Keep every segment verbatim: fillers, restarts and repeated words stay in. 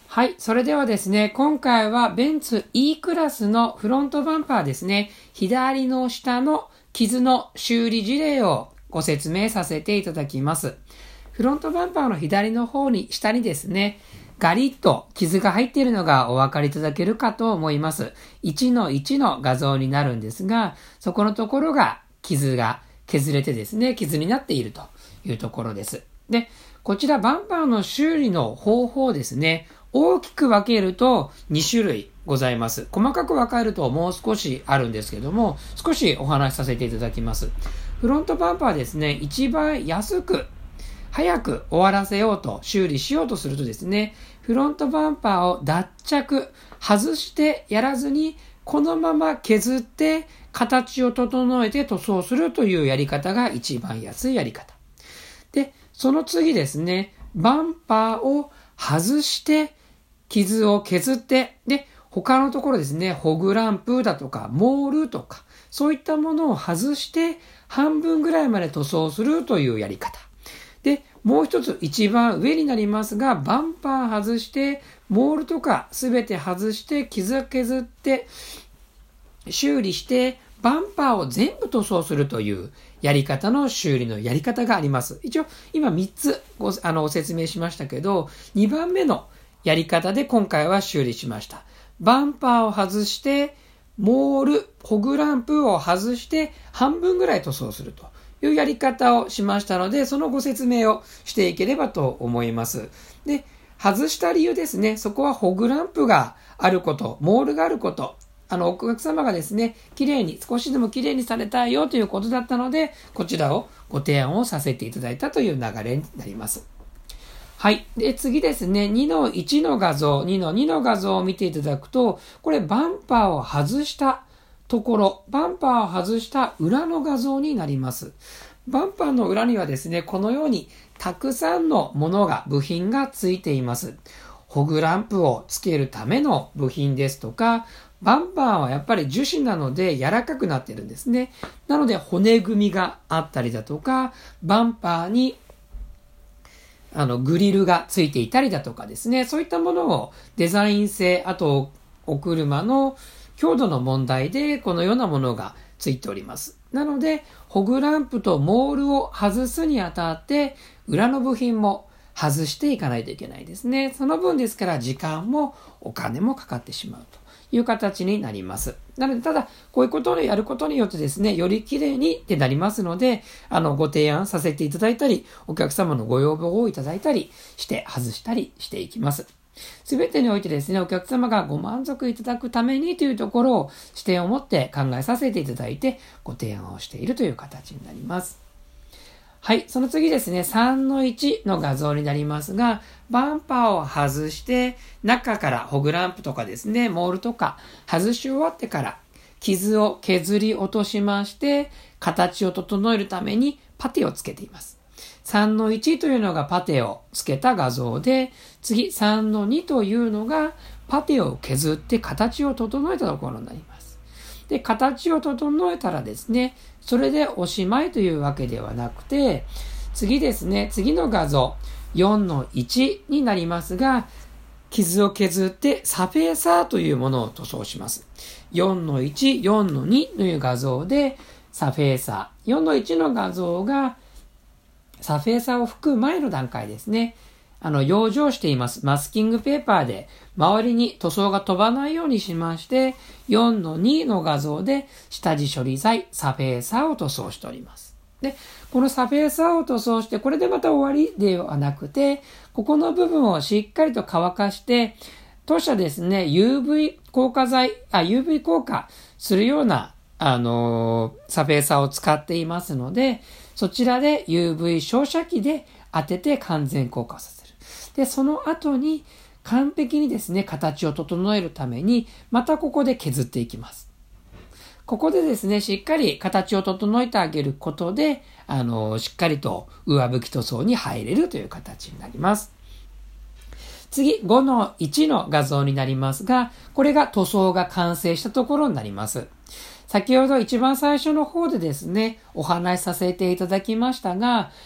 はい。それではですね、今回はベンツ E クラスのフロントバンパーですね、左の下の傷の修理事例をご説明させていただきます。フロントバンパーの左の方に、下にですね、ガリッと傷が入っているのがお分かりいただけるかと思います。いちのいちの画像になるんですが、そこのところが傷が削れてですね、傷になっているというところです。で、こちらバンパーの修理の方法ですね、大きく分けるとに種類ございます。細かく分かるともう少しあるんですけども、少しお話しさせていただきます。フロントバンパーですね、一番安く、早く終わらせようと、修理しようとするとですね、フロントバンパーを脱着、外してやらずに、このまま削って、形を整えて塗装するというやり方が一番安いやり方。で、その次ですね、バンパーを外して、傷を削って、で、他のところですね、ホグランプだとか、モールとか、そういったものを外して、半分ぐらいまで塗装するというやり方。で、もう一つ一番上になりますが、バンパー外して、モールとかすべて外して、傷を削って、修理して、バンパーを全部塗装するというやり方の修理のやり方があります。一応、今みっつごあのご説明しましたけど、にばんめのやり方で今回は修理しました。バンパーを外して、モール、ホグランプを外して、半分ぐらい塗装するというやり方をしましたので、そのご説明をしていければと思います。で、外した理由ですね、そこはホグランプがあること、モールがあること、あの、お客様がですね、綺麗に、少しでも綺麗にされたいよということだったので、こちらをご提案をさせていただいたという流れになります。はい。で、次ですね、にのいちの画像、にのにの画像を見ていただくと、これバンパーを外したところ、バンパーを外した裏の画像になります。バンパーの裏にはですね、このようにたくさんのものが、部品がついています。ホグランプをつけるための部品ですとか、バンパーはやっぱり樹脂なので柔らかくなってるんですね。なので骨組みがあったりだとか、バンパーにあのグリルがついていたりだとかですね、そういったものをデザイン性、あとお車の強度の問題でこのようなものがついております。なので、ホグランプとモールを外すにあたって、裏の部品も外していかないといけないですね。その分ですから時間もお金もかかってしまうという形になります。なので、ただ、こういうことをやることによってですね、より綺麗にってなりますので、あの、ご提案させていただいたり、お客様のご要望をいただいたりして外したりしていきます。すべてにおいてですね、お客様がご満足いただくためにというところを視点を持って考えさせていただいて、ご提案をしているという形になります。はい。その次ですね、さんのいちの画像になりますが、バンパーを外して、中からホグランプとかですね、モールとか外し終わってから、傷を削り落としまして、形を整えるためにパテをつけています。さんのいちというのがパテをつけた画像で、次さんのにというのがパテを削って形を整えたところになります。で、形を整えたらですね、それでおしまいというわけではなくて、次ですね、次の画像、よんのいちになりますが、傷を削ってサフェーサーというものを塗装します。よんのいち、よんのにという画像で、サフェーサー。よんのいちの画像が、サフェーサーを吹く前の段階ですね。あの、養生しています。マスキングペーパーで周りに塗装が飛ばないようにしまして、よんのにの画像で下地処理剤、サフェーサーを塗装しております。で、このサフェーサーを塗装して、これでまた終わりではなくて、ここの部分をしっかりと乾かして、当社ですね、ユーブイ 効果剤、あ、ユーブイ 効果するような、あのー、サフェーサーを使っていますので、そちらで ユーブイ 照射器で当てて完全硬化させる。で、その後に完璧にですね、形を整えるために、またここで削っていきます。ここでですね、しっかり形を整えてあげることで、あの、しっかりと上拭き塗装に入れるという形になります。次、ごのいちの画像になりますが、これが塗装が完成したところになります。先ほど一番最初の方でですね、お話しさせていただきましたが、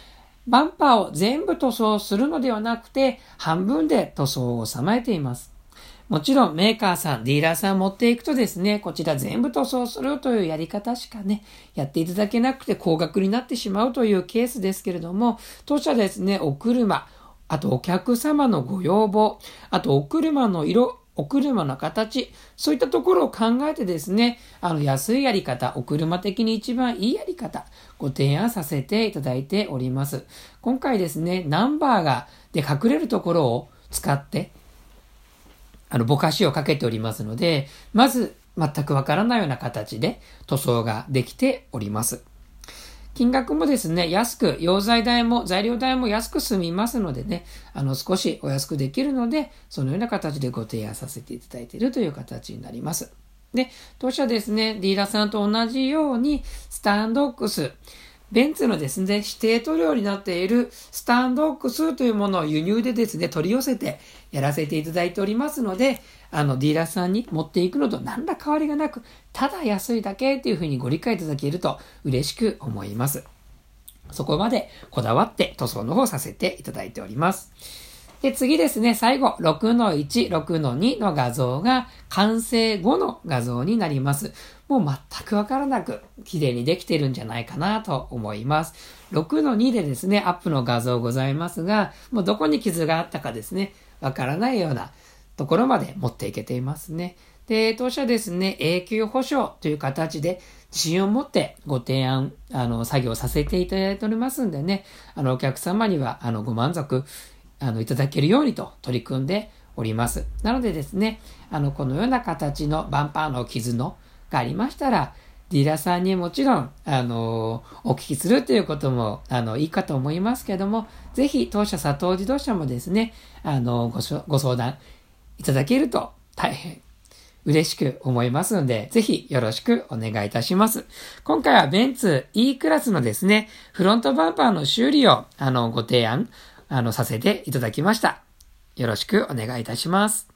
バンパーを全部塗装するのではなくて、半分で塗装を収めています。もちろんメーカーさん、ディーラーさん持っていくとですね、こちら全部塗装するというやり方しかね、やっていただけなくて高額になってしまうというケースですけれども、当社ですね、お車、あとお客様のご要望、あとお車の色、お車の形、そういったところを考えてですね、あの安いやり方、お車的に一番いいやり方、ご提案させていただいております。今回ですね、ナンバーがで隠れるところを使って、あのぼかしをかけておりますので、まず全くわからないような形で塗装ができております。金額もですね、安く、溶剤代も材料代も安く済みますのでね、あの少しお安くできるので、そのような形でご提案させていただいているという形になります。で、当社ですね、ディーラーさんと同じように、スタンドオックス、ベンツのですね、指定塗料になっているスタンドオックスというものを輸入でですね、取り寄せてやらせていただいておりますので、あの、ディーラーさんに持っていくのと何ら変わりがなく、ただ安いだけというふうにご理解いただけると嬉しく思います。そこまでこだわって塗装の方させていただいております。で、次ですね、最後、ろくのいち、ろくのにの画像が完成後の画像になります。もう全くわからなく綺麗にできてるんじゃないかなと思います。ろくのにでですね、アップの画像ございますが、もうどこに傷があったかですね、わからないようなところまで持っていけていますね。で、当社ですね、永久保証という形で自信を持ってご提案、あの、作業させていただいておりますんでね、あの、お客様には、あの、ご満足、あの、いただけるようにと取り組んでおります。なのでですね、あの、このような形のバンパーの傷のがありましたら、ディーラーさんにもちろん、あの、お聞きするということも、あの、いいかと思いますけども、ぜひ、当社佐藤自動車もですね、あの、ごしょ、ご相談いただけると大変嬉しく思いますので、ぜひよろしくお願いいたします。今回はベンツ E クラスのですね、フロントバンパーの修理を、あの、ご提案、あの、させていただきました。よろしくお願いいたします。